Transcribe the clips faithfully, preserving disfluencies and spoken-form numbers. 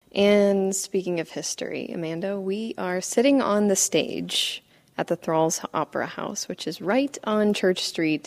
And speaking of history, Amanda, we are sitting on the stage at the Thralls Opera House, which is right on Church Street,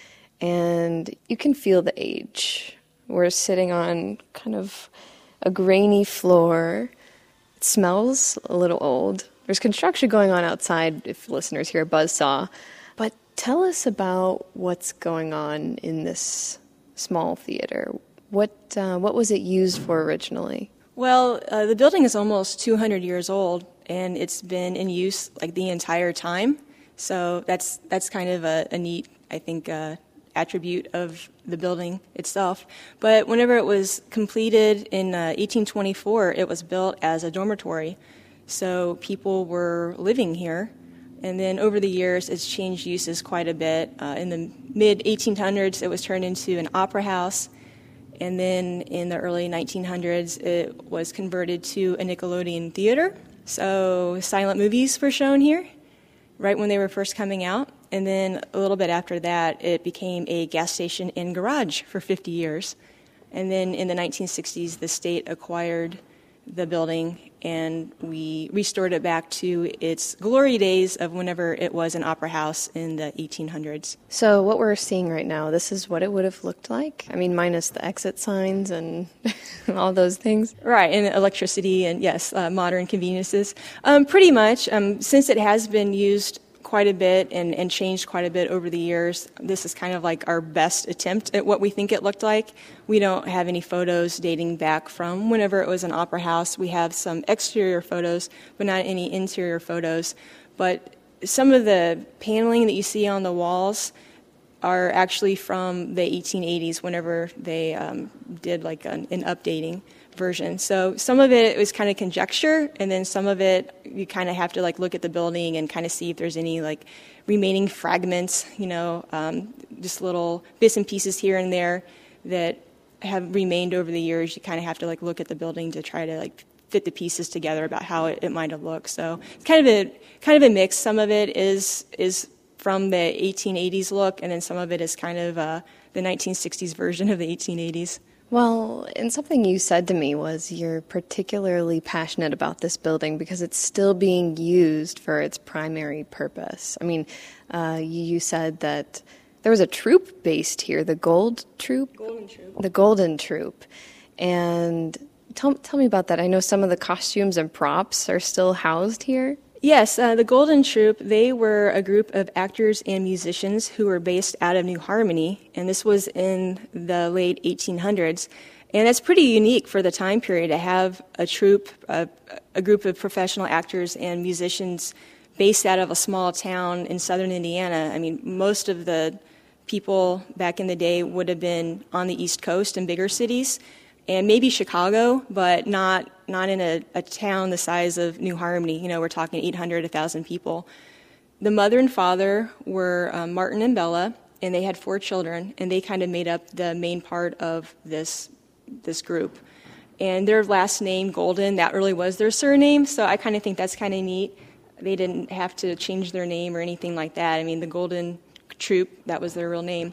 and you can feel the age. We're sitting on kind of a grainy floor. It smells a little old. There's construction going on outside, if listeners hear a buzzsaw. But tell us about what's going on in this small theater. What uh, what was it used for originally? Well, uh, the building is almost two hundred years old, and it's been in use like the entire time. So that's that's kind of a, a neat, I think, uh, attribute of the building itself. But whenever it was completed in uh, eighteen twenty-four, it was built as a dormitory. So people were living here. And then over the years, it's changed uses quite a bit. Uh, in the mid eighteen hundreds, it was turned into an opera house. And then in the early nineteen hundreds, it was converted to a Nickelodeon theater. So silent movies were shown here right when they were first coming out. And then a little bit after that, it became a gas station and garage for fifty years. And then in the nineteen sixties, the state acquired the building, and we restored it back to its glory days of whenever it was an opera house in the eighteen hundreds. So what we're seeing right now, this is what it would have looked like? I mean, minus the exit signs and all those things? Right, and electricity and, yes, uh, modern conveniences. Um, pretty much, um, since it has been used quite a bit and, and changed quite a bit over the years, this is kind of like our best attempt at what we think it looked like. We don't have any photos dating back from whenever it was an opera house. We have some exterior photos, but not any interior photos. But some of the paneling that you see on the walls are actually from the eighteen eighties whenever they um, did like an, an updating version. So some of it was kind of conjecture, and then some of it you kind of have to like look at the building and kind of see if there's any like remaining fragments, you know, um, just little bits and pieces here and there that have remained over the years. You kind of have to like look at the building to try to like fit the pieces together about how it, it might have looked. So it's kind of a kind of a mix. Some of it is is from the eighteen eighties look, and then some of it is kind of uh, the nineteen sixties version of the eighteen eighties. Well, and something you said to me was you're particularly passionate about this building because it's still being used for its primary purpose. I mean, uh, you said that there was a troupe based here, the Gold Troupe? Golden Troupe. The Golden Troupe. And tell, tell me about that. I know some of the costumes and props are still housed here. Yes, uh, the Golden Troupe, they were a group of actors and musicians who were based out of New Harmony, and this was in the late eighteen hundreds. And that's pretty unique for the time period to have a troupe, a, a group of professional actors and musicians based out of a small town in southern Indiana. I mean, most of the people back in the day would have been on the East Coast in bigger cities, and maybe Chicago, but not not in a, a town the size of New Harmony. You know, we're talking eight hundred, one thousand people. The mother and father were um, Martin and Bella, and they had four children, and they kind of made up the main part of this this group. And their last name, Golden, that really was their surname, so I kind of think that's kind of neat. They didn't have to change their name or anything like that. I mean, the Golden Troupe, that was their real name.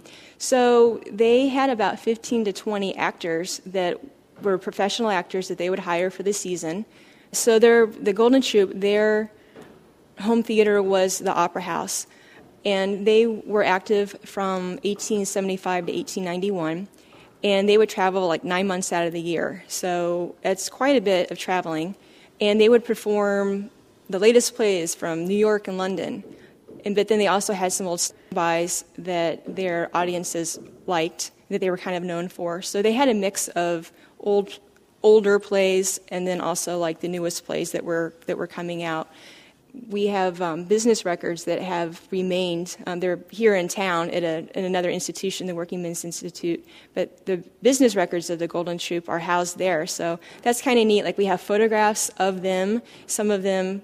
So they had about fifteen to twenty actors that were professional actors that they would hire for the season. So their, the Golden Troupe, their home theater was the Opera House, and they were active from eighteen seventy-five to eighteen ninety-one, and they would travel like nine months out of the year. So it's quite a bit of traveling, and they would perform the latest plays from New York and London. And but then they also had some old standbys that their audiences liked, that they were kind of known for. So they had a mix of old, older plays, and then also like the newest plays that were that were coming out. We have um, business records that have remained. Um, they're here in town at, a, at another institution, the Working Men's Institute, but the business records of the Golden Troupe are housed there. So that's kind of neat. Like we have photographs of them. Some of them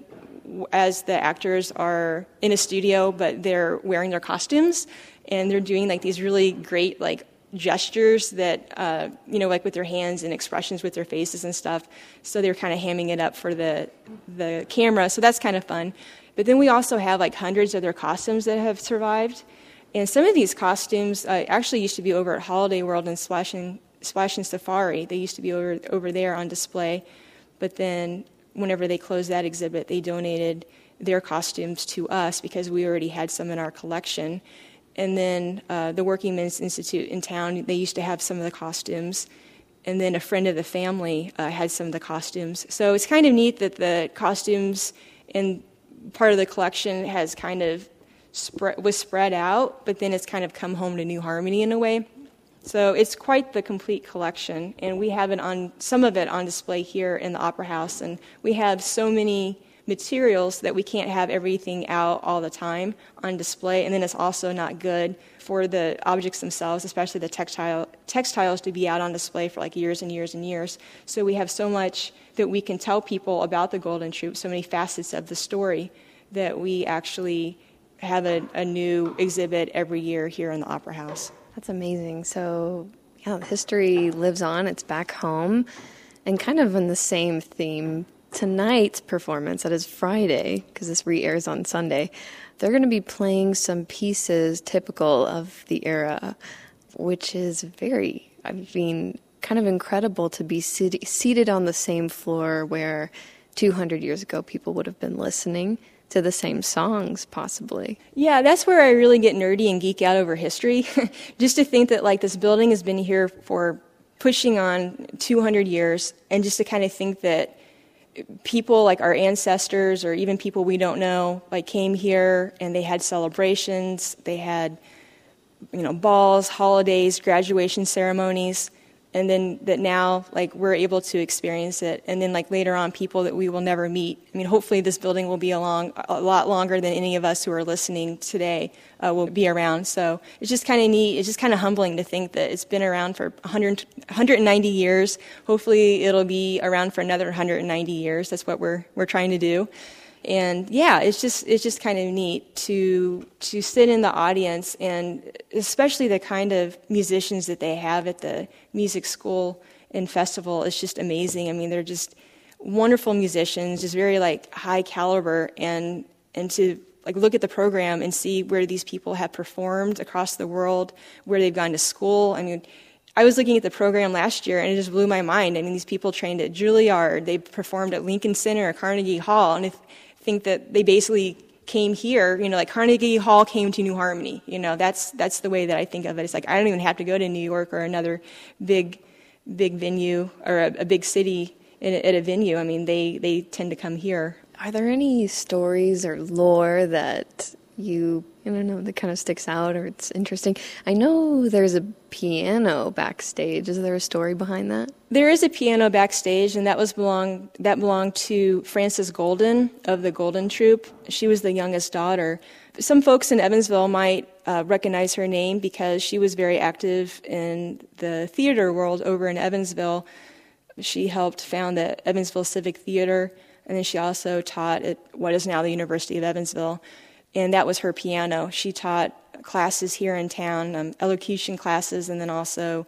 as the actors are in a studio, but they're wearing their costumes, and they're doing like these really great like gestures that, uh, you know, like with their hands and expressions with their faces and stuff. So they're kind of hamming it up for the the camera. So that's kind of fun. But then we also have like hundreds of their costumes that have survived. And some of these costumes uh, actually used to be over at Holiday World and Splash and, Splash and Safari. They used to be over over there on display. but then whenever they closed that exhibit, they donated their costumes to us because we already had some in our collection. And then uh, the Working Men's Institute in town, they used to have some of the costumes. And then a friend of the family uh, had some of the costumes. So it's kind of neat that the costumes and part of the collection has kind of spread, was spread out, but then it's kind of come home to New Harmony in a way. So it's quite the complete collection, and we have it on some of it on display here in the Opera House. And we have so many materials that we can't have everything out all the time on display, and then it's also not good for the objects themselves, especially the textile textiles, to be out on display for like years and years and years. So we have so much that we can tell people about the Golden Troop, so many facets of the story, that we actually have a, a new exhibit every year here in the Opera House. That's amazing. So, yeah, the history lives on. It's back home. And kind of in the same theme, tonight's performance, that is Friday, because this re-airs on Sunday, they're going to be playing some pieces typical of the era, which is very, I mean, kind of incredible to be sit- seated on the same floor where two hundred years ago people would have been listening to the same songs, possibly. Yeah, that's where I really get nerdy and geek out over history. Just to think that like this building has been here for pushing on two hundred years, and just to kind of think that people like our ancestors or even people we don't know like came here and they had celebrations, they had, you know, balls, holidays, graduation ceremonies. And then that now, like, we're able to experience it. And then, like, later on, people that we will never meet. I mean, hopefully this building will be along a lot longer than any of us who are listening today uh, will be around. So it's just kind of neat. It's just kind of humbling to think that it's been around for one hundred, one hundred ninety years. Hopefully it'll be around for another one hundred ninety years. That's what we're we're trying to do. And yeah, it's just it's just kind of neat to to sit in the audience, and especially the kind of musicians that they have at the music school and festival is just amazing. I mean, they're just wonderful musicians, just very like high caliber, and and to like look at the program and see where these people have performed across the world, where they've gone to school. I mean, I was looking at the program last year, and it just blew my mind. I mean, these people trained at Juilliard, they performed at Lincoln Center, or Carnegie Hall, and if think that they basically came here, you know, like Carnegie Hall came to New Harmony. You know, that's that's the way that I think of it. It's like I don't even have to go to New York or another big, big venue or a, a big city at a, at a venue. I mean, they, they tend to come here. Are there any stories or lore that you, I don't know, that kind of sticks out or it's interesting? I know there's a piano backstage. Is there a story behind that? There is a piano backstage, and that was belong that belonged to Frances Golden of the Golden Troop. She was the youngest daughter. Some folks in Evansville might uh, recognize her name because she was very active in the theater world over in Evansville. She helped found the Evansville Civic Theater, and then she also taught at what is now the University of Evansville. And that was her piano. She taught classes here in town, um, elocution classes, and then also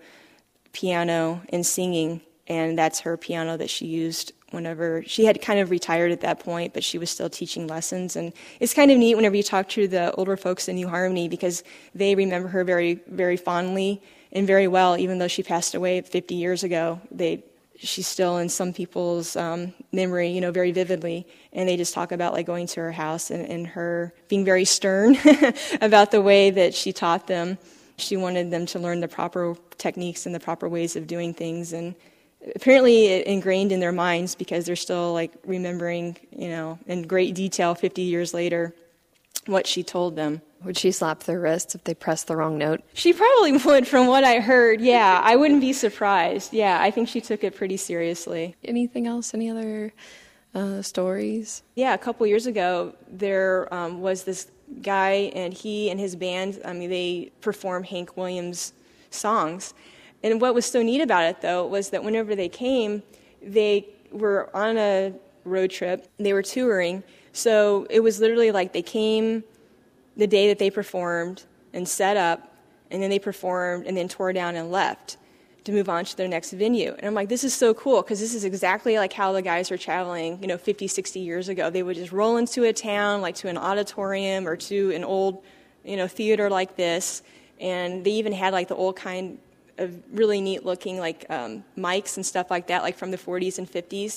piano and singing. And that's her piano that she used whenever she had kind of retired at that point, but she was still teaching lessons. And it's kind of neat whenever you talk to the older folks in New Harmony because they remember her very, very fondly and very well, even though she passed away fifty years ago. They She's still in some people's um, memory, you know, very vividly, and they just talk about like going to her house and, and her being very stern about the way that she taught them. She wanted them to learn the proper techniques and the proper ways of doing things, and apparently it ingrained in their minds because they're still like remembering, you know, in great detail fifty years later what she told them. Would she slap their wrists if they pressed the wrong note? She probably would, from what I heard. Yeah, I wouldn't be surprised. Yeah, I think she took it pretty seriously. Anything else? Any other uh, stories? Yeah, a couple years ago, there um, was this guy, and he and his band, I mean, they performed Hank Williams songs. And what was so neat about it, though, was that whenever they came, they were on a road trip. They were touring. So it was literally like they came the day that they performed and set up, and then they performed and then tore down and left to move on to their next venue. And I'm like, this is so cool, because this is exactly like how the guys were traveling, you know, fifty, sixty years ago. They would just roll into a town, like to an auditorium or to an old, you know, theater like this. And they even had like the old kind of really neat looking like um, mics and stuff like that, like from the forties and fifties.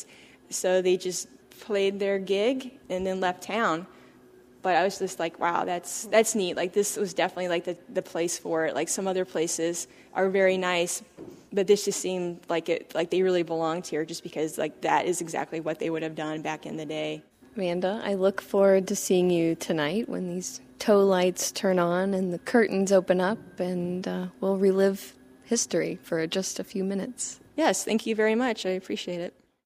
so they just played their gig and then left town. But I was just like, wow, that's that's neat. Like, this was definitely like the, the place for it. Like, some other places are very nice, but this just seemed like it, like they really belonged here, just because like that is exactly what they would have done back in the day. Amanda, I look forward to seeing you tonight when these tow lights turn on and the curtains open up, and uh, we'll relive history for just a few minutes. Yes, thank you very much. I appreciate it.